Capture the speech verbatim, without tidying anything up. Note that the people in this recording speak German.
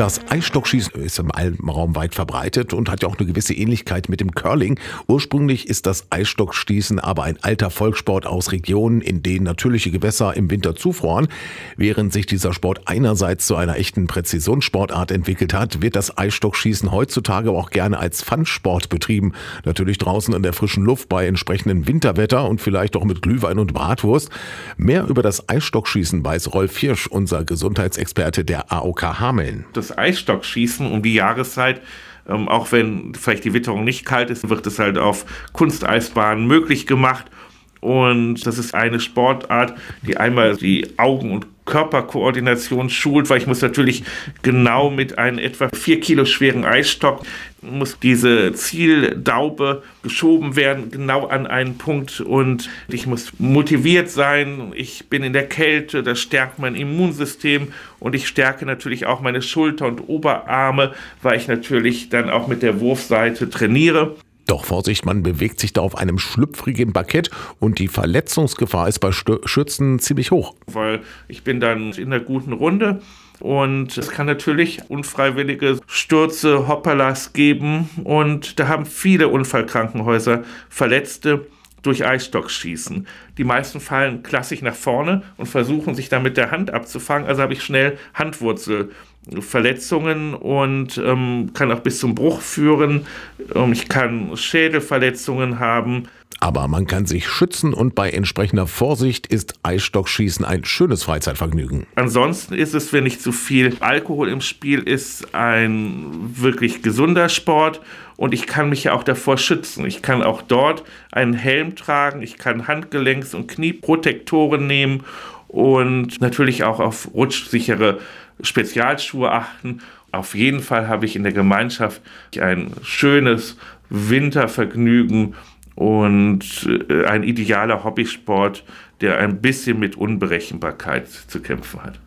Das Eisstockschießen ist im Alpenraum weit verbreitet und hat ja auch eine gewisse Ähnlichkeit mit dem Curling. Ursprünglich ist das Eisstockschießen aber ein alter Volkssport aus Regionen, in denen natürliche Gewässer im Winter zufroren. Während sich dieser Sport einerseits zu einer echten Präzisionssportart entwickelt hat, wird das Eisstockschießen heutzutage auch gerne als Fun-Sport betrieben. Natürlich draußen in der frischen Luft bei entsprechendem Winterwetter und vielleicht auch mit Glühwein und Bratwurst. Mehr über das Eisstockschießen weiß Rolf Hirsch, unser Gesundheitsexperte der A O K Hameln. Das Eisstockschießen um die Jahreszeit, ähm, auch wenn vielleicht die Witterung nicht kalt ist, wird es halt auf Kunsteisbahnen möglich gemacht. Und das ist eine Sportart, die einmal die Augen- und Körperkoordination schult, weil ich muss natürlich genau mit einem etwa vier Kilo schweren Eisstock, muss diese Zieldaube geschoben werden, genau an einen Punkt, und ich muss motiviert sein, ich bin in der Kälte, das stärkt mein Immunsystem und ich stärke natürlich auch meine Schulter und Oberarme, weil ich natürlich dann auch mit der Wurfseite trainiere. Doch Vorsicht, man bewegt sich da auf einem schlüpfrigen Parkett und die Verletzungsgefahr ist bei Stö- Schützen ziemlich hoch. Weil ich bin dann in einer guten Runde und es kann natürlich unfreiwillige Stürze, Hoppalas geben, und da haben viele Unfallkrankenhäuser Verletzte durch Eisstockschießen. Die meisten fallen klassisch nach vorne und versuchen sich dann mit der Hand abzufangen, also habe ich schnell Handwurzelverletzungen und ähm, kann auch bis zum Bruch führen. Ähm, ich kann Schädelverletzungen haben. Aber man kann sich schützen und bei entsprechender Vorsicht ist Eisstockschießen ein schönes Freizeitvergnügen. Ansonsten ist es, wenn nicht zu viel Alkohol im Spiel ist, ein wirklich gesunder Sport, und ich kann mich ja auch davor schützen. Ich kann auch dort einen Helm tragen, ich kann Handgelenks- und Knieprotektoren nehmen und natürlich auch auf rutschsichere Spezialschuhe achten. Auf jeden Fall habe ich in der Gemeinschaft ein schönes Wintervergnügen und ein idealer Hobbysport, der ein bisschen mit Unberechenbarkeit zu kämpfen hat.